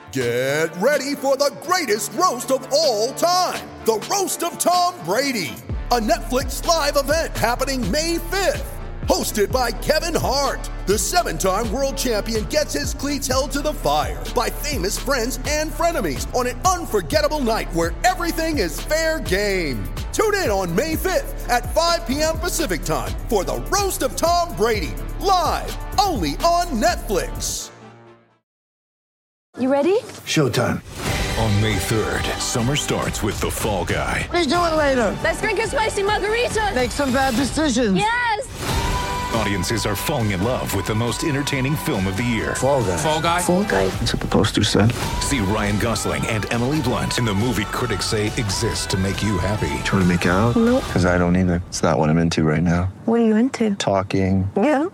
Get ready for the greatest roast of all time, the Roast of Tom Brady, a Netflix live event happening May 5th. Hosted by Kevin Hart, the 7-time world champion gets his cleats held to the fire by famous friends and frenemies on an unforgettable night where everything is fair game. Tune in on May 5th at 5 p.m. Pacific time for the Roast of Tom Brady, live only on Netflix. You ready? Showtime. On May 3rd, summer starts with The Fall Guy. Let's do it later. Let's drink a spicy margarita. Make some bad decisions. Yes! Audiences are falling in love with the most entertaining film of the year. Fall Guy. Fall Guy? Fall guy. That's what the poster said. See Ryan Gosling and Emily Blunt in the movie critics say exists to make you happy. Trying to make it out? Nope. Because I don't either. It's not what I'm into right now. What are you into? Talking. Yeah.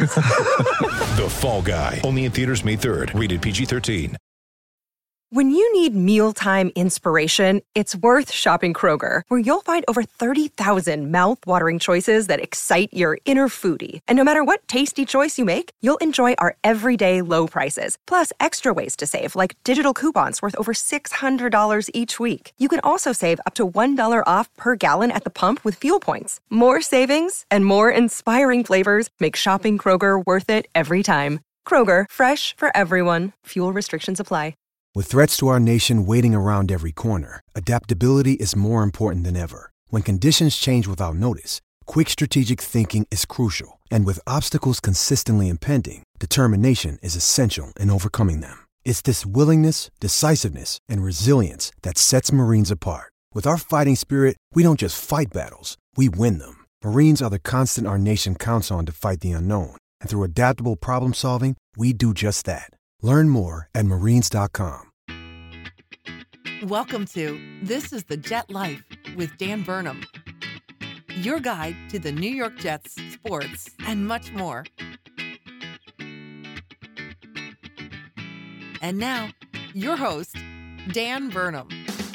The Fall Guy. Only in theaters May 3rd. Rated PG-13. When you need mealtime inspiration, it's worth shopping Kroger, where you'll find over 30,000 mouth-watering choices that excite your inner foodie. And no matter what tasty choice you make, you'll enjoy our everyday low prices, plus extra ways to save, like digital coupons worth over $600 each week. You can also save up to $1 off per gallon at the pump with fuel points. More savings and more inspiring flavors make shopping Kroger worth it every time. Kroger, fresh for everyone. Fuel restrictions apply. With threats to our nation waiting around every corner, adaptability is more important than ever. When conditions change without notice, quick strategic thinking is crucial. And with obstacles consistently impending, determination is essential in overcoming them. It's this willingness, decisiveness, and resilience that sets Marines apart. With our fighting spirit, we don't just fight battles, we win them. Marines are the constant our nation counts on to fight the unknown. And through adaptable problem solving, we do just that. Learn more at marines.com. Welcome to This is the Jet Life with Dan Burnham, your guide to the New York Jets, sports, and much more. And now, your host, Dan Burnham.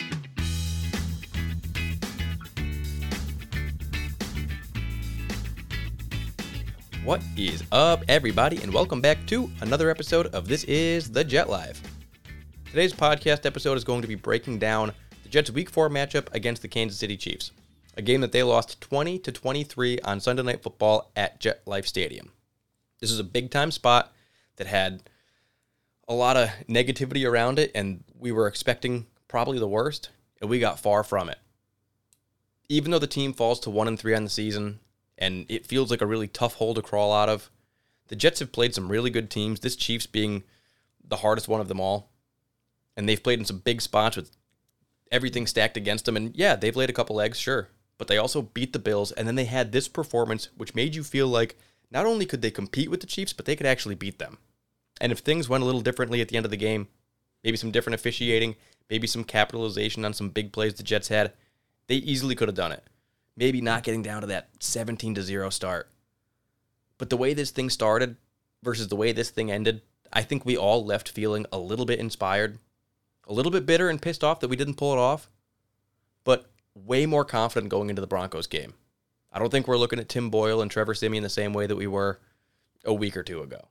What is up, everybody, and welcome back to another episode of This is the Jet Live. Today's podcast episode is going to be breaking down the Jets' Week 4 matchup against the Kansas City Chiefs, a game that they lost 20-23 on Sunday Night Football at JetLife Stadium. This is a big-time spot that had a lot of negativity around it, and we were expecting probably the worst, and we got far from it. Even though the team falls to 1-3 on the season, and it feels like a really tough hole to crawl out of, the Jets have played some really good teams, this Chiefs being the hardest one of them all. And they've played in some big spots with everything stacked against them. And yeah, they've laid a couple eggs, sure. But they also beat the Bills, and then they had this performance, which made you feel like not only could they compete with the Chiefs, but they could actually beat them. And if things went a little differently at the end of the game, maybe some different officiating, maybe some capitalization on some big plays the Jets had, they easily could have done it. Maybe not getting down to that 17-0 start. But the way this thing started versus the way this thing ended, I think we all left feeling a little bit inspired, a little bit bitter and pissed off that we didn't pull it off, but way more confident going into the Broncos game. I don't think we're looking at Tim Boyle and Trevor Siemian the same way that we were a week or two ago.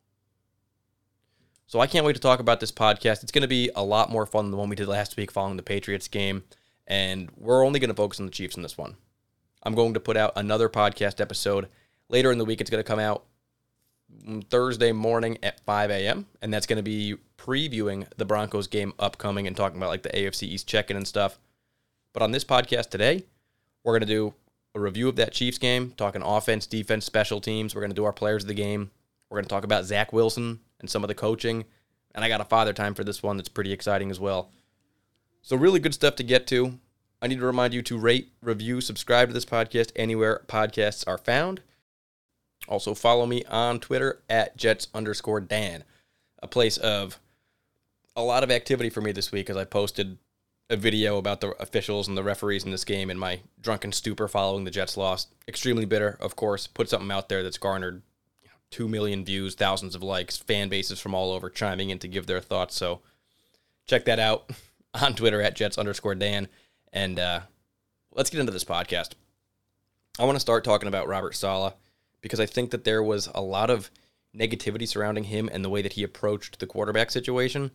So I can't wait to talk about this podcast. It's going to be a lot more fun than the one we did last week following the Patriots game, and we're only going to focus on the Chiefs in this one. I'm going to put out another podcast episode later in the week. It's going to come out Thursday morning at 5 a.m., and that's going to be previewing the Broncos game upcoming and talking about like the AFC East check-in and stuff. But on this podcast today, we're going to do a review of that Chiefs game, talking offense, defense, special teams. We're going to do our players of the game. We're going to talk about Zach Wilson and some of the coaching, and I got a father time for this one that's pretty exciting as well. So really good stuff to get to. I need to remind you to rate, review, subscribe to this podcast anywhere podcasts are found. Also, follow me on Twitter at Jets_Dan, a place of a lot of activity for me this week as I posted a video about the officials and the referees in this game and my drunken stupor following the Jets loss. Extremely bitter, of course. Put something out there that's garnered 2 million views, thousands of likes, fan bases from all over chiming in to give their thoughts. So check that out on Twitter at Jets_Dan. And let's get into this podcast. I want to start talking about Robert Saleh because I think that there was a lot of negativity surrounding him and the way that he approached the quarterback situation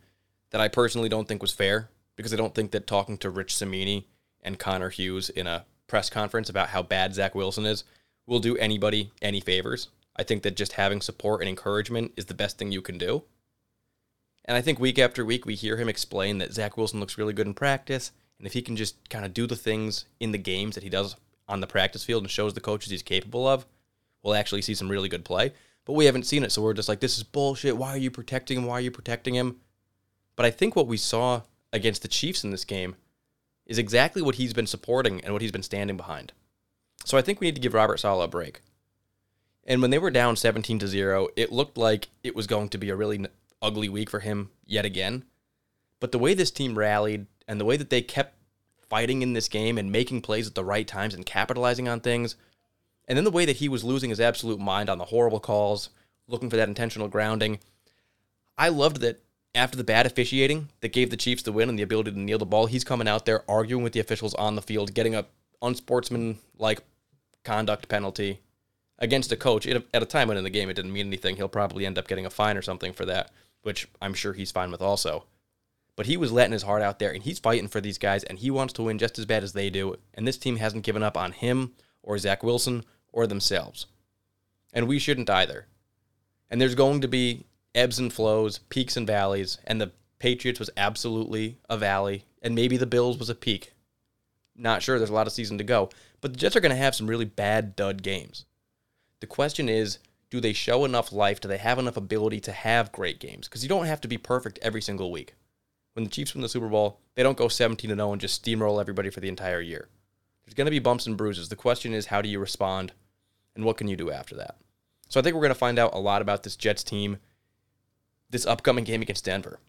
that I personally don't think was fair, because I don't think that talking to Rich Cimini and Connor Hughes in a press conference about how bad Zach Wilson is will do anybody any favors. I think that just having support and encouragement is the best thing you can do. And I think week after week we hear him explain that Zach Wilson looks really good in practice, and if he can just kind of do the things in the games that he does on the practice field and shows the coaches he's capable of, we'll actually see some really good play. But we haven't seen it, so we're just like, this is bullshit. Why are you protecting him? Why are you protecting him? But I think what we saw against the Chiefs in this game is exactly what he's been supporting and what he's been standing behind. So I think we need to give Robert Saleh a break. And when they were down 17-0, it looked like it was going to be a really ugly week for him yet again. But the way this team rallied and the way that they kept fighting in this game and making plays at the right times and capitalizing on things, and then the way that he was losing his absolute mind on the horrible calls, looking for that intentional grounding, I loved that after the bad officiating that gave the Chiefs the win and the ability to kneel the ball, he's coming out there arguing with the officials on the field, getting a unsportsmanlike conduct penalty against a coach at a time when in the game it didn't mean anything. He'll probably end up getting a fine or something for that, which I'm sure he's fine with also. But he was letting his heart out there, and he's fighting for these guys, and he wants to win just as bad as they do, and this team hasn't given up on him or Zach Wilson or themselves. And we shouldn't either. And there's going to be ebbs and flows, peaks and valleys, and the Patriots was absolutely a valley, and maybe the Bills was a peak. Not sure, there's a lot of season to go, but the Jets are going to have some really bad dud games. The question is, do they show enough life? Do they have enough ability to have great games? Because you don't have to be perfect every single week. When the Chiefs win the Super Bowl, they don't go 17-0 and just steamroll everybody for the entire year. There's going to be bumps and bruises. The question is, how do you respond, and what can you do after that? So I think we're going to find out a lot about this Jets team this upcoming game against Denver.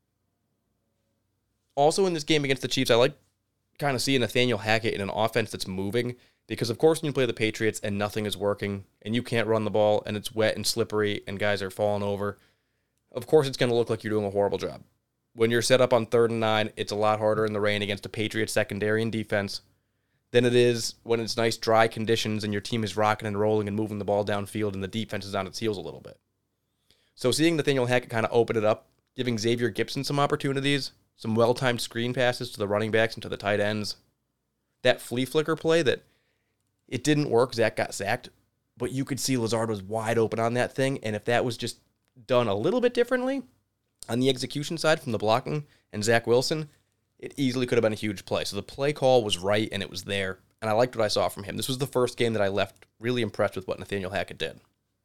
Also in this game against the Chiefs, I like kind of seeing Nathaniel Hackett in an offense that's moving, because of course when you play the Patriots and nothing is working and you can't run the ball and it's wet and slippery and guys are falling over, of course it's going to look like you're doing a horrible job. When you're set up on 3rd and 9, it's a lot harder in the rain against a Patriots secondary and defense than it is when it's nice dry conditions and your team is rocking and rolling and moving the ball downfield and the defense is on its heels a little bit. So seeing Nathaniel Hackett kind of open it up, giving Xavier Gipson some opportunities, some well-timed screen passes to the running backs and to the tight ends, that flea flicker play that it didn't work, Zach got sacked, but you could see Lazard was wide open on that thing, and if that was just done a little bit differently on the execution side from the blocking and Zach Wilson, it easily could have been a huge play. So the play call was right, and it was there, and I liked what I saw from him. This was the first game that I left really impressed with what Nathaniel Hackett did.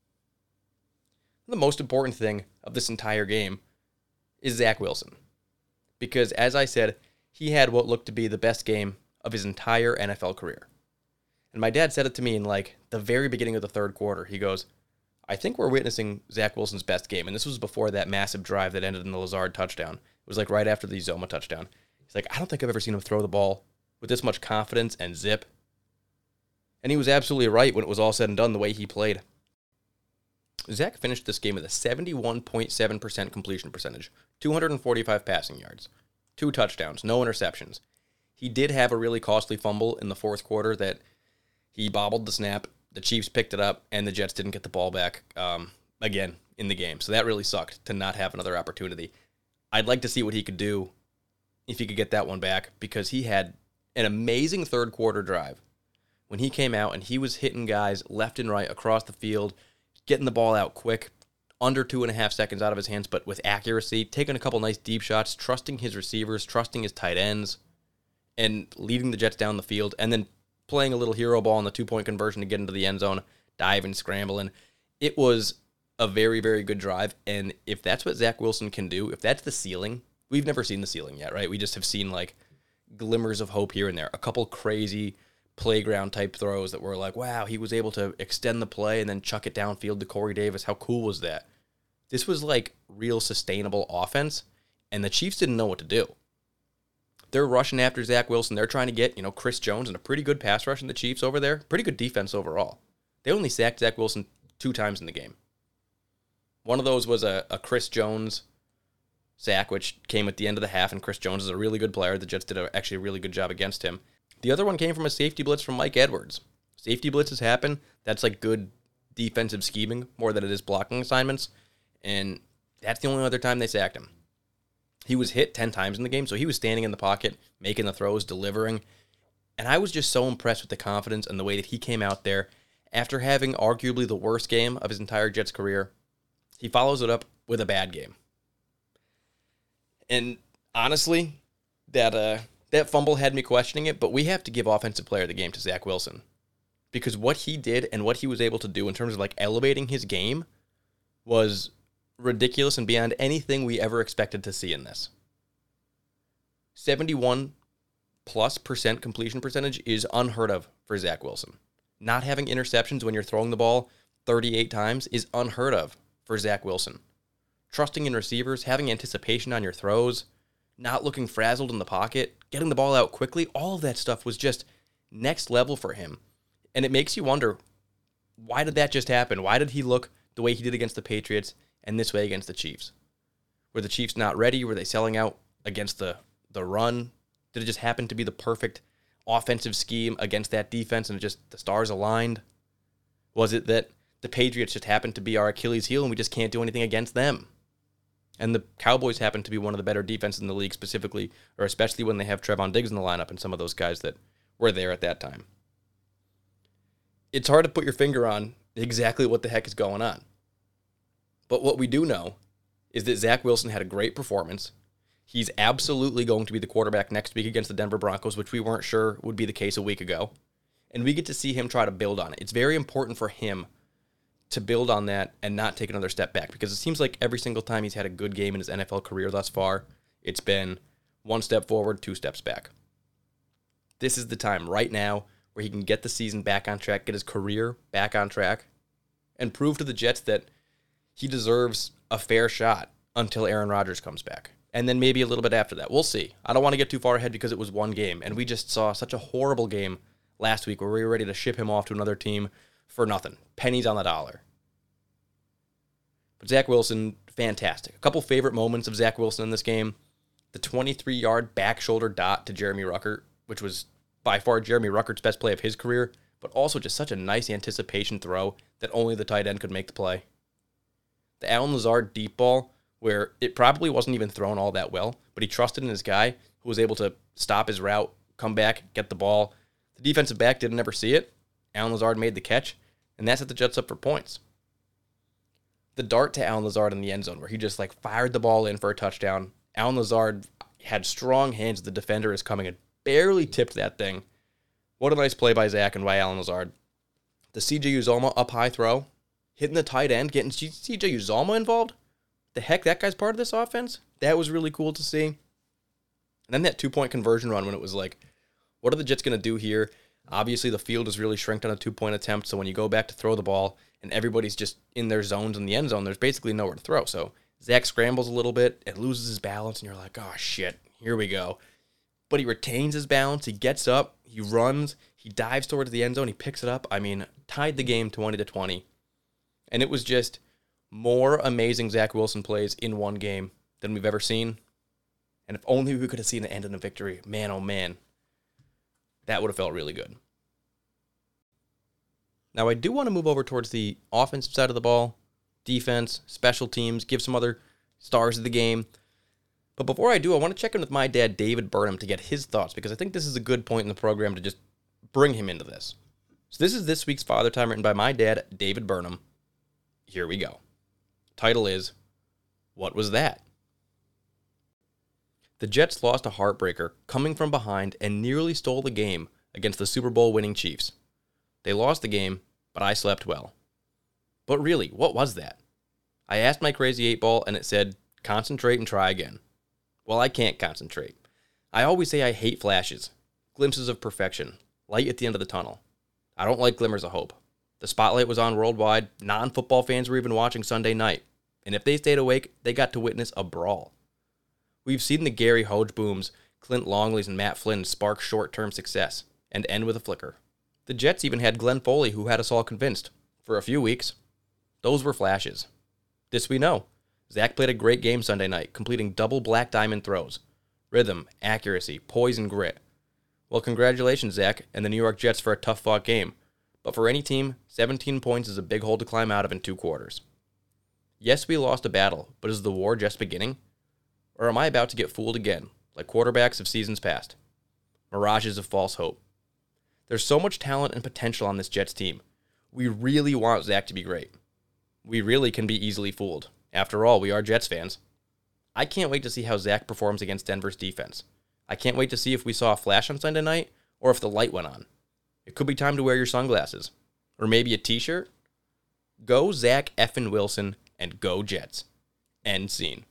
The most important thing of this entire game is Zach Wilson, because as I said, he had what looked to be the best game of his entire NFL career. And my dad said it to me in like the very beginning of the third quarter. He goes, I think we're witnessing Zach Wilson's best game. And this was before that massive drive that ended in the Lazard touchdown. It was like right after the Zoma touchdown. He's like, I don't think I've ever seen him throw the ball with this much confidence and zip. And he was absolutely right when it was all said and done the way he played. Zach finished this game with a 71.7% completion percentage, 245 passing yards, 2 touchdowns, no interceptions. He did have a really costly fumble in the fourth quarter that he bobbled the snap, the Chiefs picked it up, and the Jets didn't get the ball back again in the game. So that really sucked to not have another opportunity. I'd like to see what he could do if he could get that one back, because he had an amazing third quarter drive when he came out and he was hitting guys left and right across the field, getting the ball out quick, under 2.5 seconds out of his hands, but with accuracy, taking a couple nice deep shots, trusting his receivers, trusting his tight ends, and leading the Jets down the field, and then playing a little hero ball on the 2-point conversion to get into the end zone, diving, scrambling. It was a very, very good drive, and if that's what Zach Wilson can do, if that's the ceiling, we've never seen the ceiling yet, right? We just have seen like glimmers of hope here and there, a couple crazy playground-type throws that were like, wow, he was able to extend the play and then chuck it downfield to Corey Davis. How cool was that? This was like real sustainable offense, and the Chiefs didn't know what to do. They're rushing after Zach Wilson. They're trying to get, Chris Jones and a pretty good pass rush in the Chiefs over there. Pretty good defense overall. They only sacked Zach Wilson 2 times in the game. One of those was a Chris Jones sack, which came at the end of the half, and Chris Jones is a really good player. The Jets did actually a really good job against him. The other one came from a safety blitz from Mike Edwards. Safety blitzes happen. That's like good defensive scheming more than it is blocking assignments, and that's the only other time they sacked him. He was hit 10 times in the game, so he was standing in the pocket, making the throws, delivering. And I was just so impressed with the confidence and the way that he came out there after having arguably the worst game of his entire Jets career. He follows it up with a bad game. And honestly, that fumble had me questioning it, but we have to give Offensive Player of the Game to Zach Wilson. Because what he did and what he was able to do in terms of like elevating his game was ridiculous and beyond anything we ever expected to see in this. 71+% completion percentage is unheard of for Zach Wilson. Not having interceptions when you're throwing the ball 38 times is unheard of for Zach Wilson. Trusting in receivers, having anticipation on your throws, not looking frazzled in the pocket, getting the ball out quickly, all of that stuff was just next level for him. And it makes you wonder, why did that just happen? Why did he look the way he did against the Patriots and this way against the Chiefs? Were the Chiefs not ready? Were they selling out against the run? Did it just happen to be the perfect offensive scheme against that defense and just the stars aligned? Was it that the Patriots just happened to be our Achilles heel and we just can't do anything against them? And the Cowboys happen to be one of the better defenses in the league specifically, or especially when they have Trevon Diggs in the lineup and some of those guys that were there at that time. It's hard to put your finger on exactly what the heck is going on. But what we do know is that Zach Wilson had a great performance. He's absolutely going to be the quarterback next week against the Denver Broncos, which we weren't sure would be the case a week ago. And we get to see him try to build on it. It's very important for him to build on that and not take another step back, because it seems like every single time he's had a good game in his NFL career thus far, it's been one step forward, two steps back. This is the time right now where he can get the season back on track, get his career back on track, and prove to the Jets that he deserves a fair shot until Aaron Rodgers comes back. And then maybe a little bit after that. We'll see. I don't want to get too far ahead because it was one game, and we just saw such a horrible game last week where we were ready to ship him off to another team for nothing. Pennies on the dollar. But Zach Wilson, fantastic. A couple favorite moments of Zach Wilson in this game. The 23-yard back shoulder dot to Jeremy Ruckert, which was by far Jeremy Ruckert's best play of his career, but also just such a nice anticipation throw that only the tight end could make the play. The Allen Lazard deep ball, where it probably wasn't even thrown all that well, but he trusted in his guy who was able to stop his route, come back, get the ball. The defensive back didn't ever see it. Allen Lazard made the catch, and that set the Jets up for points. The dart to Allen Lazard in the end zone, where he just fired the ball in for a touchdown. Allen Lazard had strong hands. The defender is coming and barely tipped that thing. What a nice play by Zach and by Allen Lazard. The C.J. Uzomah up high throw, hitting the tight end, getting C.J. Uzomah involved. The heck, that guy's part of this offense? That was really cool to see. And then that 2-point conversion run when it was like, what are the Jets going to do here? Obviously, the field is really shrinked on a 2-point attempt, so when you go back to throw the ball and everybody's just in their zones in the end zone, there's basically nowhere to throw. So Zach scrambles a little bit, it loses his balance, and you're like, oh, shit, here we go. But he retains his balance, he gets up, he runs, he dives towards the end zone, he picks it up. I mean, tied the game 20-20. And it was just more amazing Zach Wilson plays in one game than we've ever seen. And if only we could have seen the end in a victory, man, oh man, that would have felt really good. Now, I do want to move over towards the offensive side of the ball, defense, special teams, give some other stars of the game. But before I do, I want to check in with my dad, David Burnham, to get his thoughts, because I think this is a good point in the program to just bring him into this. So this is this week's Father Time written by my dad, David Burnham. Here we go. Title is, What Was That? The Jets lost a heartbreaker, coming from behind, and nearly stole the game against the Super Bowl winning Chiefs. They lost the game, but I slept well. But really, what was that? I asked my crazy 8-ball, and it said, concentrate and try again. Well, I can't concentrate. I always say I hate flashes, glimpses of perfection, light at the end of the tunnel. I don't like glimmers of hope. The spotlight was on worldwide. Non-football fans were even watching Sunday night. And if they stayed awake, they got to witness a brawl. We've seen the Gary Hogebooms, Clint Longleys, and Matt Flynn spark short-term success and end with a flicker. The Jets even had Glenn Foley, who had us all convinced, for a few weeks. Those were flashes. This we know. Zach played a great game Sunday night, completing double black diamond throws. Rhythm, accuracy, poise, and grit. Well, congratulations, Zach, and the New York Jets for a tough-fought game. But for any team, 17 points is a big hole to climb out of in 2 quarters. Yes, we lost a battle, but is the war just beginning? Or am I about to get fooled again, like quarterbacks of seasons past? Mirages of false hope. There's so much talent and potential on this Jets team. We really want Zach to be great. We really can be easily fooled. After all, we are Jets fans. I can't wait to see how Zach performs against Denver's defense. I can't wait to see if we saw a flash on Sunday night or if the light went on. It could be time to wear your sunglasses. Or maybe a t-shirt. Go Zach effing Wilson and go Jets. End scene.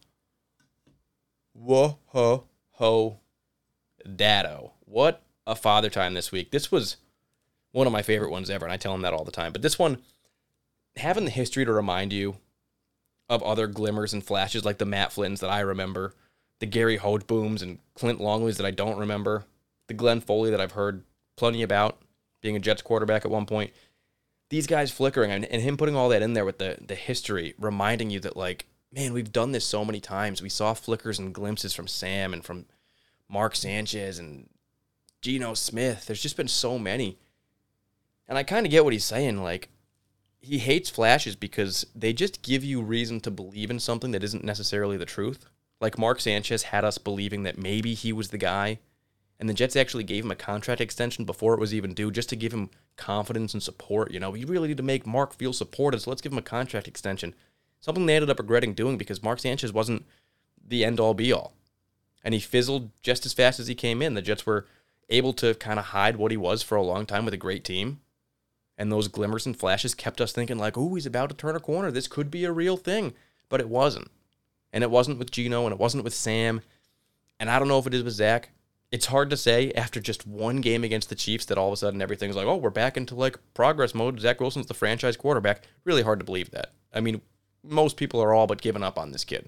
Whoa-ho-ho. Daddo. What a father time this week. This was one of my favorite ones ever, and I tell him that all the time. But this one, having the history to remind you of other glimmers and flashes like the Matt Flynn's that I remember, the Gary Hojbooms and Clint Longleys that I don't remember, the Glenn Foley that I've heard plenty about, being a Jets quarterback at one point. These guys flickering and him putting all that in there with the history, reminding you that, like, man, we've done this so many times. We saw flickers and glimpses from Sam and from Mark Sanchez and Geno Smith. There's just been so many. And I kind of get what he's saying. Like, he hates flashes because they just give you reason to believe in something that isn't necessarily the truth. Like, Mark Sanchez had us believing that maybe he was the guy, and the Jets actually gave him a contract extension before it was even due just to give him confidence and support. You know, we really need to make Mark feel supported, so let's give him a contract extension. Something they ended up regretting doing because Mark Sanchez wasn't the end-all, be-all. And he fizzled just as fast as he came in. The Jets were able to kind of hide what he was for a long time with a great team. And those glimmers and flashes kept us thinking like, oh, he's about to turn a corner. This could be a real thing. But it wasn't. And it wasn't with Geno, and it wasn't with Sam. And I don't know if it is with Zach. It's hard to say after just one game against the Chiefs that all of a sudden everything's like, oh, we're back into like progress mode. Zach Wilson's the franchise quarterback. Really hard to believe that. I mean, most people are all but giving up on this kid.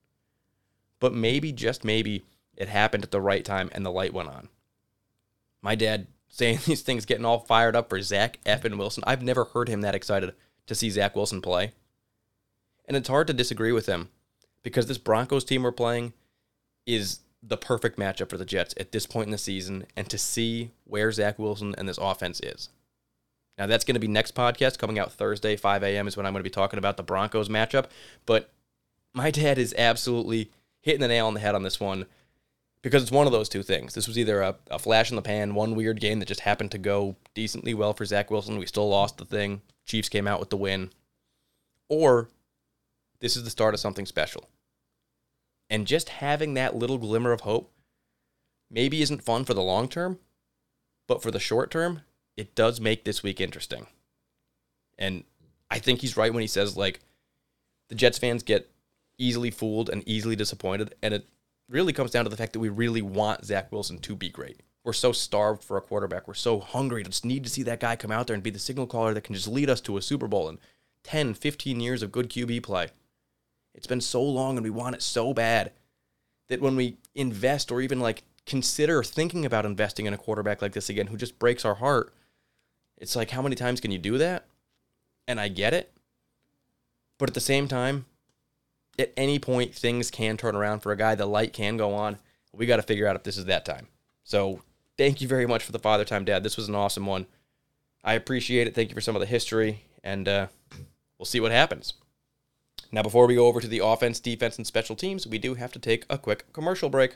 But maybe, just maybe, it happened at the right time and the light went on. My dad saying these things, getting all fired up for Zach effing Wilson. I've never heard him that excited to see Zach Wilson play. And it's hard to disagree with him because this Broncos team we're playing is the perfect matchup for the Jets at this point in the season and to see where Zach Wilson and this offense is. Now, that's going to be next podcast coming out Thursday, 5 a.m. is when I'm going to be talking about the Broncos matchup. But my dad is absolutely hitting the nail on the head on this one because it's one of those two things. This was either a flash in the pan, one weird game that just happened to go decently well for Zach Wilson. We still lost the thing. Chiefs came out with the win. Or this is the start of something special. And just having that little glimmer of hope maybe isn't fun for the long term, but for the short term, it does make this week interesting. And I think he's right when he says, like, the Jets fans get easily fooled and easily disappointed, and it really comes down to the fact that we really want Zach Wilson to be great. We're so starved for a quarterback. We're so hungry to just need to see that guy come out there and be the signal caller that can just lead us to a Super Bowl in 10, 15 years of good QB play. It's been so long and we want it so bad that when we invest or even like consider thinking about investing in a quarterback like this again who just breaks our heart, it's like, how many times can you do that? And I get it. But at the same time, at any point, things can turn around for a guy. The light can go on. We got to figure out if this is that time. So thank you very much for the Father Time, Dad. This was an awesome one. I appreciate it. Thank you for some of the history, and we'll see what happens. Now, before we go over to the offense, defense, and special teams, we do have to take a quick commercial break.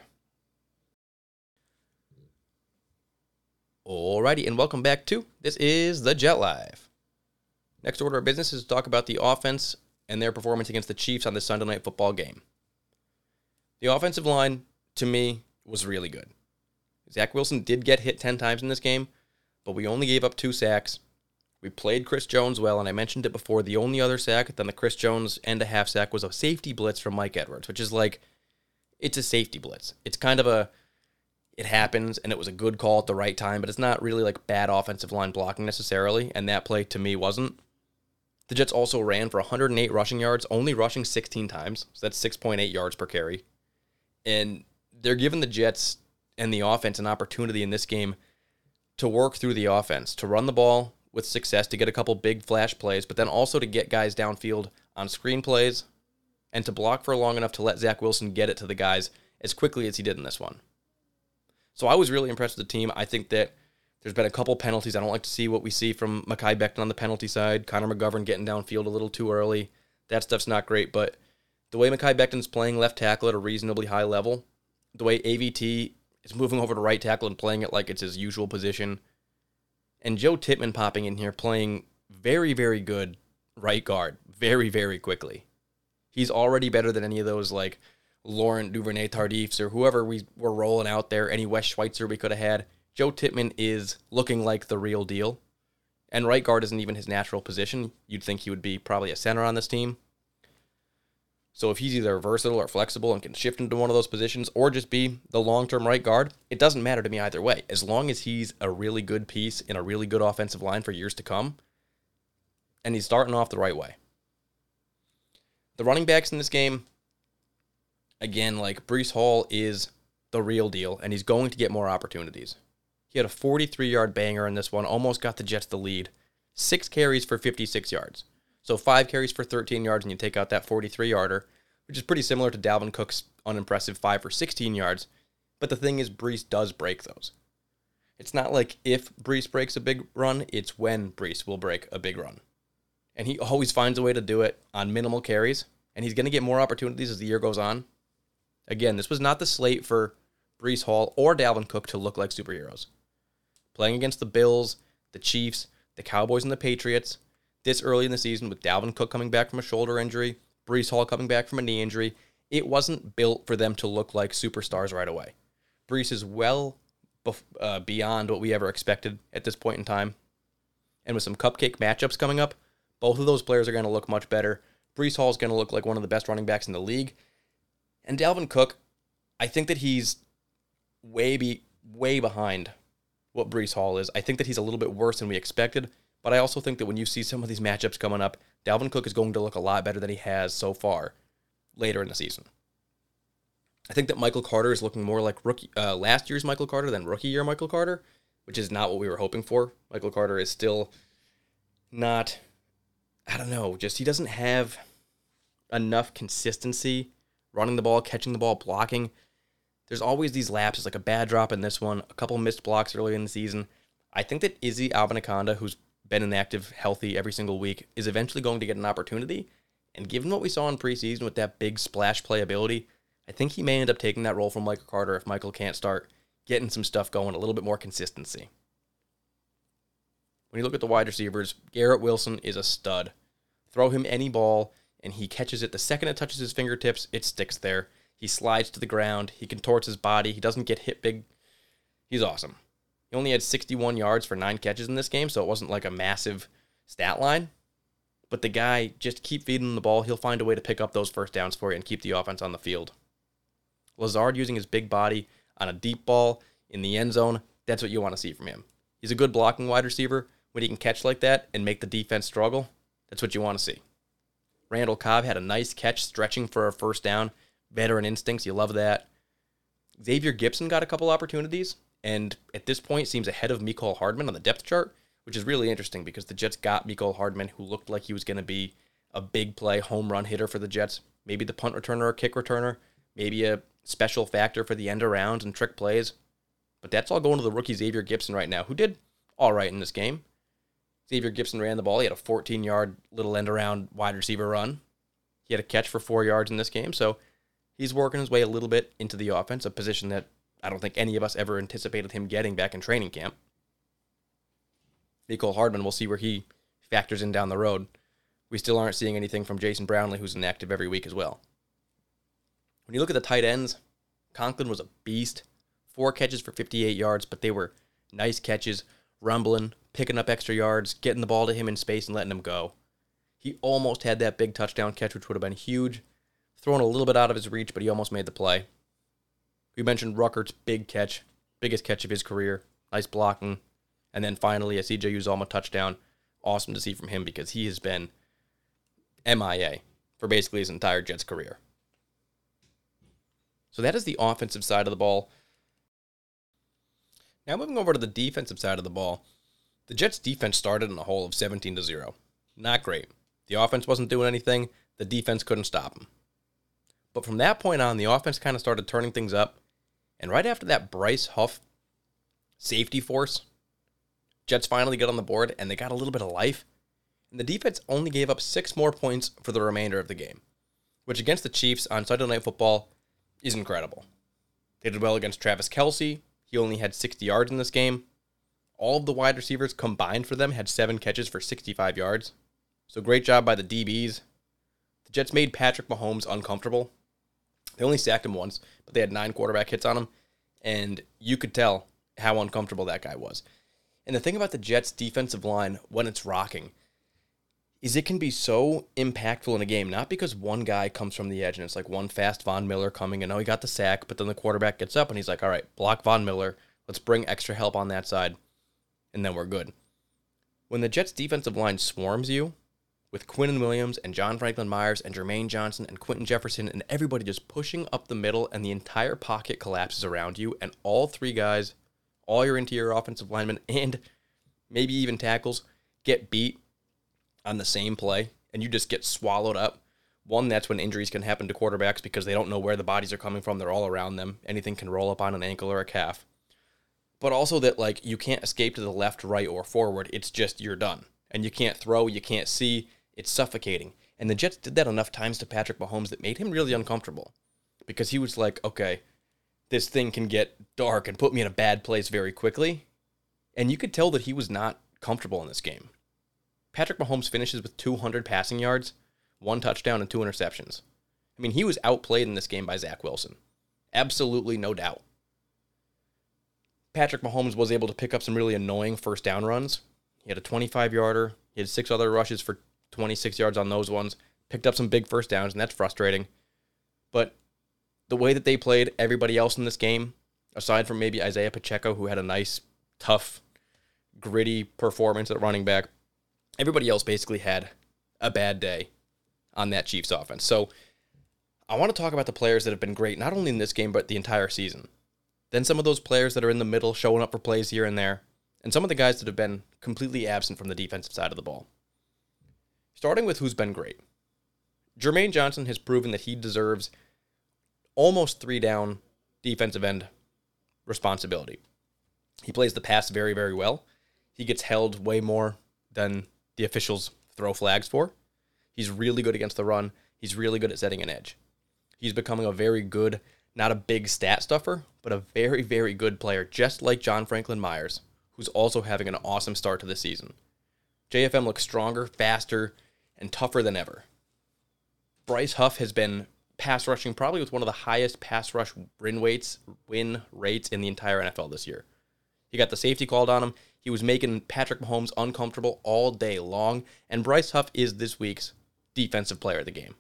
Alrighty, and welcome back to This is the Jet Live. Next order of business is to talk about the offense and their performance against the Chiefs on this Sunday Night Football game. The offensive line, to me, was really good. Zach Wilson did get hit 10 times in this game, but we only gave up 2 sacks. We played Chris Jones well, and I mentioned it before, the only other sack than the Chris Jones and a half sack was a safety blitz from Mike Edwards, which is like, it's a safety blitz. It's kind of it happens, and it was a good call at the right time, but it's not really like bad offensive line blocking necessarily, and that play to me wasn't. The Jets also ran for 108 rushing yards, only rushing 16 times, so that's 6.8 yards per carry. And they're giving the Jets and the offense an opportunity in this game to work through the offense, to run the ball with success, to get a couple big flash plays, but then also to get guys downfield on screen plays and to block for long enough to let Zach Wilson get it to the guys as quickly as he did in this one. So I was really impressed with the team. I think that there's been a couple penalties. I don't like to see what we see from Mekhi Becton on the penalty side. Connor McGovern getting downfield a little too early. That stuff's not great, but The way Mekhi Becton's playing left tackle at a reasonably high level, the way AVT is moving over to right tackle and playing it like it's his usual position, and Joe Tippmann popping in here playing very, very good right guard very, very quickly. He's already better than any of those like Laurent Duvernay-Tardifs or whoever we were rolling out there, any Wes Schweitzer we could have had. Joe Tippmann is looking like the real deal. And right guard isn't even his natural position. You'd think he would be probably a center on this team. So if he's either versatile or flexible and can shift into one of those positions or just be the long-term right guard, it doesn't matter to me either way. As long as he's a really good piece in a really good offensive line for years to come, and he's starting off the right way. The running backs in this game, again, like Breece Hall is the real deal, and he's going to get more opportunities. He had a 43-yard banger in this one, almost got the Jets the lead. 6 carries for 56 yards. So 5 carries for 13 yards, and you take out that 43-yarder, which is pretty similar to Dalvin Cook's unimpressive 5 for 16 yards. But the thing is, Breece does break those. It's not like if Breece breaks a big run, it's when Breece will break a big run. And he always finds a way to do it on minimal carries, and he's going to get more opportunities as the year goes on. Again, this was not the slate for Breece Hall or Dalvin Cook to look like superheroes. Playing against the Bills, the Chiefs, the Cowboys, and the Patriots, this early in the season with Dalvin Cook coming back from a shoulder injury, Breece Hall coming back from a knee injury, it wasn't built for them to look like superstars right away. Breece is well beyond what we ever expected at this point in time. And with some cupcake matchups coming up, both of those players are going to look much better. Breece Hall is going to look like one of the best running backs in the league. And Dalvin Cook, I think that he's way behind what Breece Hall is. I think that he's a little bit worse than we expected, but I also think that when you see some of these matchups coming up, Dalvin Cook is going to look a lot better than he has so far later in the season. I think that Michael Carter is looking more like last year's Michael Carter than rookie year Michael Carter, which is not what we were hoping for. Michael Carter is still not, I don't know, just he doesn't have enough consistency running the ball, catching the ball, blocking. There's always these lapses, like a bad drop in this one, a couple missed blocks early in the season. I think that Izzy Abanikanda, who's been inactive, healthy every single week, is eventually going to get an opportunity. And given what we saw in preseason with that big splash play ability, I think he may end up taking that role from Michael Carter if Michael can't start getting some stuff going, a little bit more consistency. When you look at the wide receivers, Garrett Wilson is a stud. Throw him any ball, and he catches it. The second it touches his fingertips, it sticks there. He slides to the ground. He contorts his body. He doesn't get hit big. He's awesome. He only had 61 yards for 9 catches in this game, so it wasn't like a massive stat line. But the guy, just keep feeding him the ball. He'll find a way to pick up those first downs for you and keep the offense on the field. Lazard using his big body on a deep ball in the end zone, that's what you want to see from him. He's a good blocking wide receiver. When he can catch like that and make the defense struggle, that's what you want to see. Randall Cobb had a nice catch stretching for a first down. Veteran instincts, you love that. Xavier Gipson got a couple opportunities, and at this point seems ahead of Mecole Hardman on the depth chart, which is really interesting because the Jets got Mecole Hardman, who looked like he was going to be a big play home run hitter for the Jets. Maybe the punt returner or kick returner. Maybe a special factor for the end arounds and trick plays. But that's all going to the rookie Xavier Gipson right now, who did all right in this game. Xavier Gipson ran the ball. He had a 14-yard little end-around wide receiver run. He had a catch for 4 yards in this game, so he's working his way a little bit into the offense, a position that I don't think any of us ever anticipated him getting back in training camp. Mecole Hardman, we'll see where he factors in down the road. We still aren't seeing anything from Jason Brownlee, who's inactive every week as well. When you look at the tight ends, Conklin was a beast. 4 catches for 58 yards, but they were nice catches, rumbling, picking up extra yards, getting the ball to him in space and letting him go. He almost had that big touchdown catch, which would have been huge. Thrown a little bit out of his reach, but he almost made the play. We mentioned Ruckert's big catch, biggest catch of his career. Nice blocking. And then finally, a CJ Uzomah touchdown. Awesome to see from him because he has been MIA for basically his entire Jets career. So that is the offensive side of the ball. Now moving over to the defensive side of the ball, the Jets' defense started in a hole of 17-0. Not great. The offense wasn't doing anything. The defense couldn't stop them. But from that point on, the offense kind of started turning things up. And right after that Bryce Huff safety force, Jets finally got on the board, and they got a little bit of life. And the defense only gave up 6 more points for the remainder of the game. which against the Chiefs on Sunday Night Football is incredible. They did well against Travis Kelce. He only had 60 yards in this game. All of the wide receivers combined for them had 7 catches for 65 yards. So great job by the DBs. The Jets made Patrick Mahomes uncomfortable. They only sacked him once, but they had 9 quarterback hits on him, and you could tell how uncomfortable that guy was. And the thing about the Jets' defensive line when it's rocking is it can be so impactful in a game, not because one guy comes from the edge and it's like one fast Von Miller coming and, oh, he got the sack, but then the quarterback gets up and he's like, all right, block Von Miller, let's bring extra help on that side, and then we're good. When the Jets' defensive line swarms you, with Quinnen Williams and John Franklin Myers and Jermaine Johnson and Quentin Jefferson and everybody just pushing up the middle and the entire pocket collapses around you and all 3 guys, all your interior offensive linemen and maybe even tackles get beat on the same play and you just get swallowed up. One, that's when injuries can happen to quarterbacks because they don't know where the bodies are coming from. They're all around them. Anything can roll up on an ankle or a calf. But also that, like, you can't escape to the left, right, or forward. It's just you're done. And you can't throw, you can't see. It's suffocating. And the Jets did that enough times to Patrick Mahomes that made him really uncomfortable. Because he was like, okay, this thing can get dark and put me in a bad place very quickly. And you could tell that he was not comfortable in this game. Patrick Mahomes finishes with 200 passing yards, 1 touchdown, and 2 interceptions. I mean, he was outplayed in this game by Zach Wilson. Absolutely no doubt. Patrick Mahomes was able to pick up some really annoying first down runs. He had a 25-yarder. He had 6 other rushes for 26 yards on those ones. Picked up some big first downs, and that's frustrating. But the way that they played everybody else in this game, aside from maybe Isaiah Pacheco, who had a nice, tough, gritty performance at running back, everybody else basically had a bad day on that Chiefs offense. So I want to talk about the players that have been great, not only in this game, but the entire season. Then some of those players that are in the middle, showing up for plays here and there, and some of the guys that have been completely absent from the defensive side of the ball. Starting with who's been great. Jermaine Johnson has proven that he deserves almost 3-down defensive end responsibility. He plays the pass very, very well. He gets held way more than the officials throw flags for. He's really good against the run. He's really good at setting an edge. He's becoming a very good, not a big stat stuffer, but a very, very good player, just like John Franklin Myers, who's also having an awesome start to the season. JFM looks stronger, faster, and tougher than ever. Bryce Huff has been pass rushing probably with one of the highest pass rush win rates in the entire NFL this year. He got the safety called on him. He was making Patrick Mahomes uncomfortable all day long, and Bryce Huff is this week's defensive player of the game.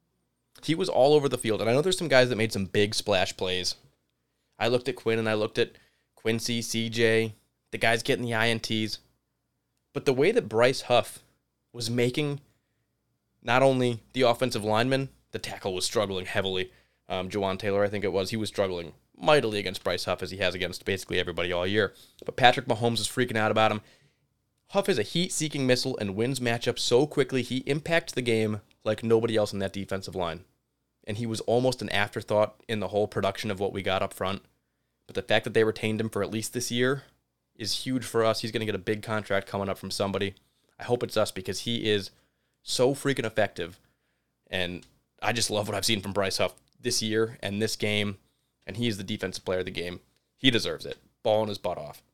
He was all over the field, and I know there's some guys that made some big splash plays. I looked at Quinn, and I looked at Quincy, CJ, the guys getting the INTs. But the way that Bryce Huff was making not only the offensive lineman, the tackle was struggling heavily. Jawan Taylor, I think it was, he was struggling mightily against Bryce Huff as he has against basically everybody all year. But Patrick Mahomes is freaking out about him. Huff is a heat-seeking missile and wins matchups so quickly he impacts the game like nobody else in that defensive line. And he was almost an afterthought in the whole production of what we got up front. But the fact that they retained him for at least this year is huge for us. He's going to get a big contract coming up from somebody. I hope it's us because he is so freaking effective. And I just love what I've seen from Bryce Huff this year and this game. And he is the defensive player of the game. He deserves it. Balling his butt off.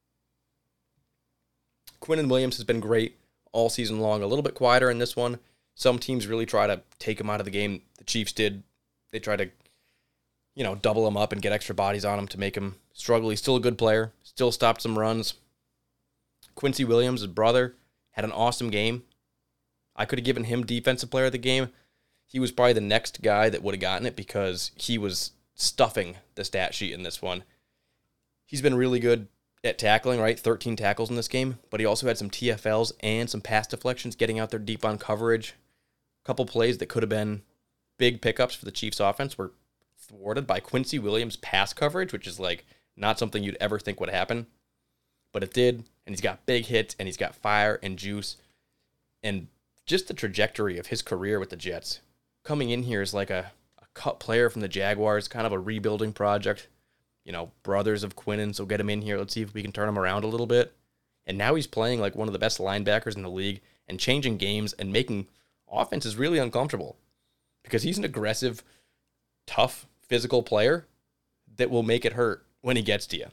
Quinnen Williams has been great all season long. A little bit quieter in this one. Some teams really try to take him out of the game. The Chiefs did. They tried to, double him up and get extra bodies on him to make him struggle. He's still a good player. Still stopped some runs. Quincy Williams, his brother, had an awesome game. I could have given him defensive player of the game. He was probably the next guy that would have gotten it because he was stuffing the stat sheet in this one. He's been really good at tackling, right? 13 tackles in this game, but he also had some TFLs and some pass deflections, getting out there deep on coverage. A couple plays that could have been big pickups for the Chiefs offense were thwarted by Quincy Williams' pass coverage, which is like not something you'd ever think would happen, but it did, and he's got big hits, and he's got fire and juice, and just the trajectory of his career with the Jets. Coming in here as like a cut player from the Jaguars, kind of a rebuilding project. Brothers of Quinnen, so get him in here. Let's see if we can turn him around a little bit. And now he's playing like one of the best linebackers in the league and changing games and making offenses really uncomfortable. because he's an aggressive, tough, physical player that will make it hurt when he gets to you.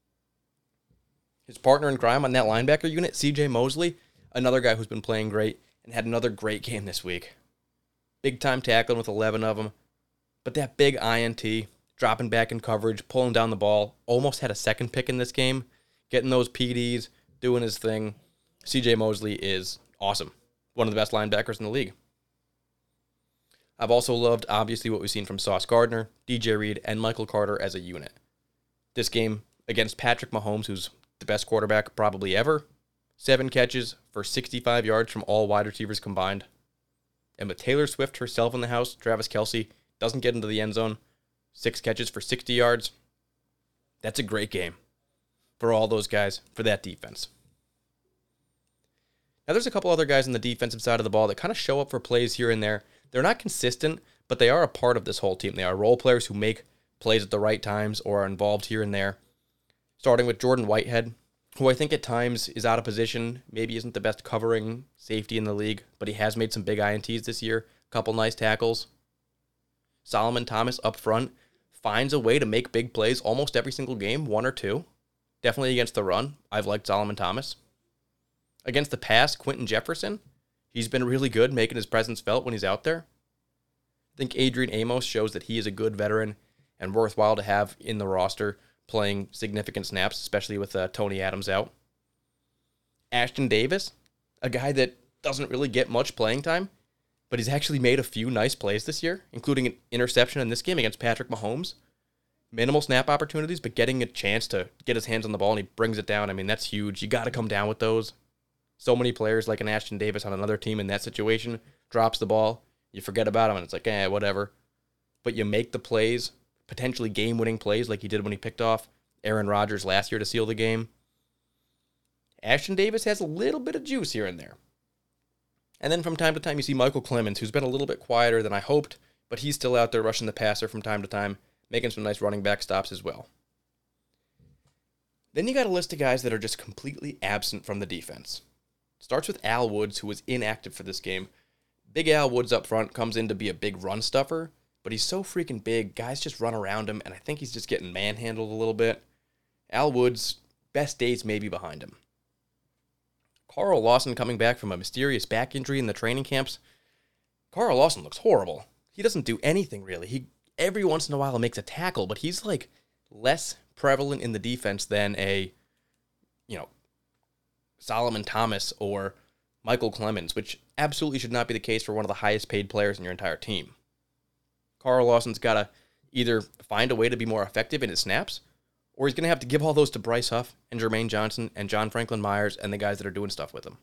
His partner in crime on that linebacker unit, CJ Mosley, another guy who's been playing great and had another great game this week. Big-time tackling with 11 of them. But that big INT, dropping back in coverage, pulling down the ball, almost had a second pick in this game, getting those PDs, doing his thing. CJ Mosley is awesome. One of the best linebackers in the league. I've also loved, obviously, what we've seen from Sauce Gardner, DJ Reed, and Michael Carter as a unit. This game against Patrick Mahomes, who's the best quarterback probably ever, 7 catches for 65 yards from all wide receivers combined. And with Taylor Swift herself in the house, Travis Kelce doesn't get into the end zone, 6 catches for 60 yards. That's a great game for all those guys, for that defense. Now, there's a couple other guys on the defensive side of the ball that kind of show up for plays here and there. They're not consistent, but they are a part of this whole team. They are role players who make plays at the right times or are involved here and there. Starting with Jordan Whitehead, who I think at times is out of position, maybe isn't the best covering safety in the league, but he has made some big INTs this year, a couple nice tackles. Solomon Thomas up front finds a way to make big plays almost every single game, 1 or 2. Definitely against the run. I've liked Solomon Thomas. Against the pass, Quentin Jefferson, he's been really good making his presence felt when he's out there. I think Adrian Amos shows that he is a good veteran and worthwhile to have in the roster, playing significant snaps, especially with Tony Adams out. Ashton Davis, a guy that doesn't really get much playing time, but he's actually made a few nice plays this year, including an interception in this game against Patrick Mahomes. Minimal snap opportunities, but getting a chance to get his hands on the ball and he brings it down. I mean, that's huge. You got to come down with those. So many players like an Ashton Davis on another team in that situation, drops the ball, you forget about him, and it's like, whatever. But you make the plays, potentially game-winning plays like he did when he picked off Aaron Rodgers last year to seal the game. Ashton Davis has a little bit of juice here and there. And then from time to time you see Michael Clemens, who's been a little bit quieter than I hoped, but he's still out there rushing the passer from time to time, making some nice running back stops as well. Then you got a list of guys that are just completely absent from the defense. Starts with Al Woods, who was inactive for this game. Big Al Woods up front comes in to be a big run stuffer, but he's so freaking big, guys just run around him, and I think he's just getting manhandled a little bit. Al Woods' best days may be behind him. Carl Lawson coming back from a mysterious back injury in the training camps. Carl Lawson looks horrible. He doesn't do anything, really. He every once in a while makes a tackle, but he's like less prevalent in the defense than a, Solomon Thomas or Michael Clemens, which absolutely should not be the case for one of the highest paid players in your entire team. Carl Lawson's got to either find a way to be more effective in his snaps, or he's going to have to give all those to Bryce Huff and Jermaine Johnson and John Franklin Myers and the guys that are doing stuff with him.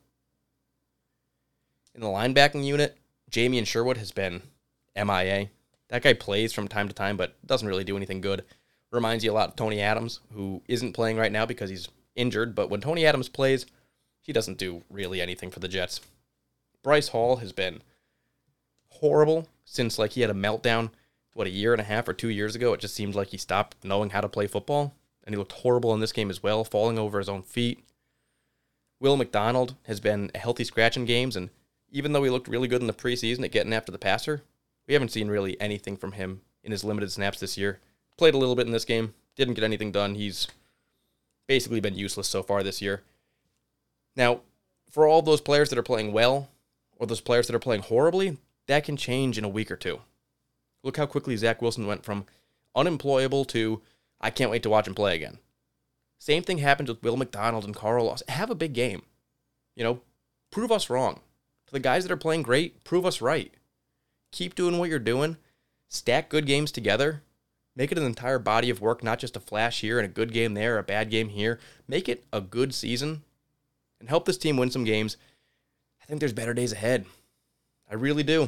In the linebacking unit, Jamian Sherwood has been MIA. That guy plays from time to time, but doesn't really do anything good. Reminds you a lot of Tony Adams, who isn't playing right now because he's injured, but when Tony Adams plays, he doesn't do really anything for the Jets. Bryce Hall has been horrible since he had a meltdown, a year and a half or 2 years ago. It just seemed like he stopped knowing how to play football, and he looked horrible in this game as well, falling over his own feet. Will McDonald has been a healthy scratch in games, and even though he looked really good in the preseason at getting after the passer, we haven't seen really anything from him in his limited snaps this year. Played a little bit in this game, didn't get anything done. He's basically been useless so far this year. Now, for all those players that are playing well, or those players that are playing horribly, that can change in a week or two. Look how quickly Zach Wilson went from unemployable to, I can't wait to watch him play again. Same thing happens with Will McDonald and Carl Lawson. Have a big game. Prove us wrong. To the guys that are playing great, prove us right. Keep doing what you're doing. Stack good games together. Make it an entire body of work, not just a flash here and a good game there, a bad game here. Make it a good season and help this team win some games. I think there's better days ahead. I really do.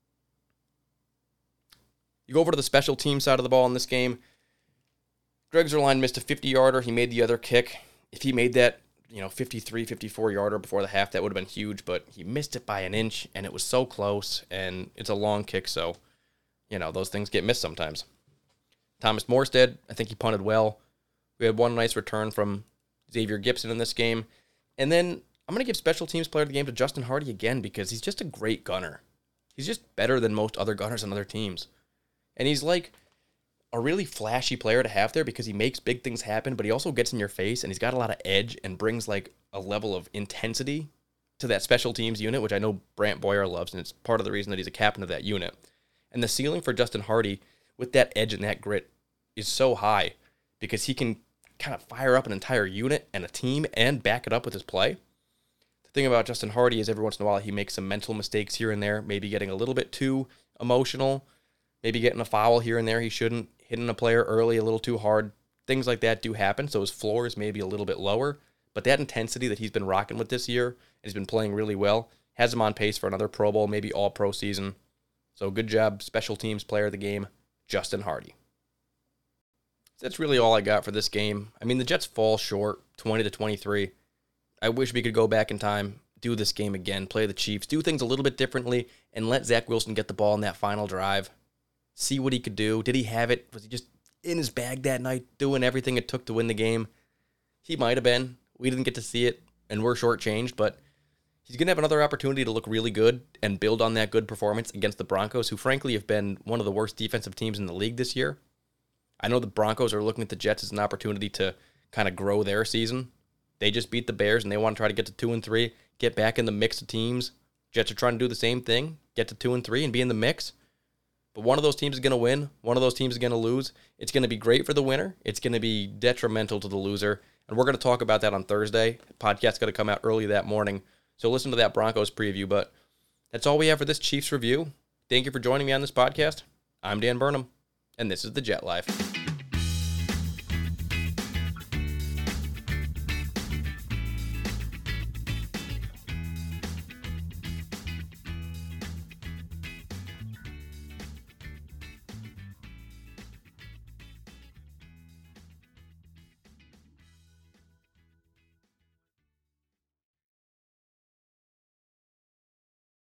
You go over to the special team side of the ball in this game. Greg Zuerlein missed a 50-yarder. He made the other kick. If he made that, 53, 54-yarder before the half, that would have been huge, but he missed it by an inch, and it was so close, and it's a long kick, so, those things get missed sometimes. Thomas Morstead, I think he punted well. We had one nice return from Xavier Gipson in this game. And then I'm going to give special teams player of the game to Justin Hardy again because he's just a great gunner. He's just better than most other gunners on other teams. And he's like a really flashy player to have there because he makes big things happen, but he also gets in your face, and he's got a lot of edge and brings like a level of intensity to that special teams unit, which I know Brant Boyer loves, and it's part of the reason that he's a captain of that unit. And the ceiling for Justin Hardy with that edge and that grit is so high because he can kind of fire up an entire unit and a team and back it up with his play. The thing about Justin Hardy is every once in a while he makes some mental mistakes here and there, maybe getting a little bit too emotional, maybe getting a foul here and there he shouldn't, hitting a player early a little too hard. Things like that do happen, so his floor is maybe a little bit lower. But that intensity that he's been rocking with this year, and he's been playing really well, has him on pace for another Pro Bowl, maybe all-pro season. So good job, special teams player of the game, Justin Hardy. That's really all I got for this game. I mean, the Jets fall short, 20-23. I wish we could go back in time, do this game again, play the Chiefs, do things a little bit differently, and let Zach Wilson get the ball in that final drive. See what he could do. Did he have it? Was he just in his bag that night, doing everything it took to win the game? He might have been. We didn't get to see it, and we're shortchanged, but he's going to have another opportunity to look really good and build on that good performance against the Broncos, who frankly have been one of the worst defensive teams in the league this year. I know the Broncos are looking at the Jets as an opportunity to kind of grow their season. They just beat the Bears, and they want to try to get to 2-3, get back in the mix of teams. Jets are trying to do the same thing, get to 2-3 and be in the mix. But one of those teams is going to win. One of those teams is going to lose. It's going to be great for the winner. It's going to be detrimental to the loser. And we're going to talk about that on Thursday. The podcast's going to come out early that morning. So listen to that Broncos preview. But that's all we have for this Chiefs review. Thank you for joining me on this podcast. I'm Dan Burnham, and this is the Jet Life.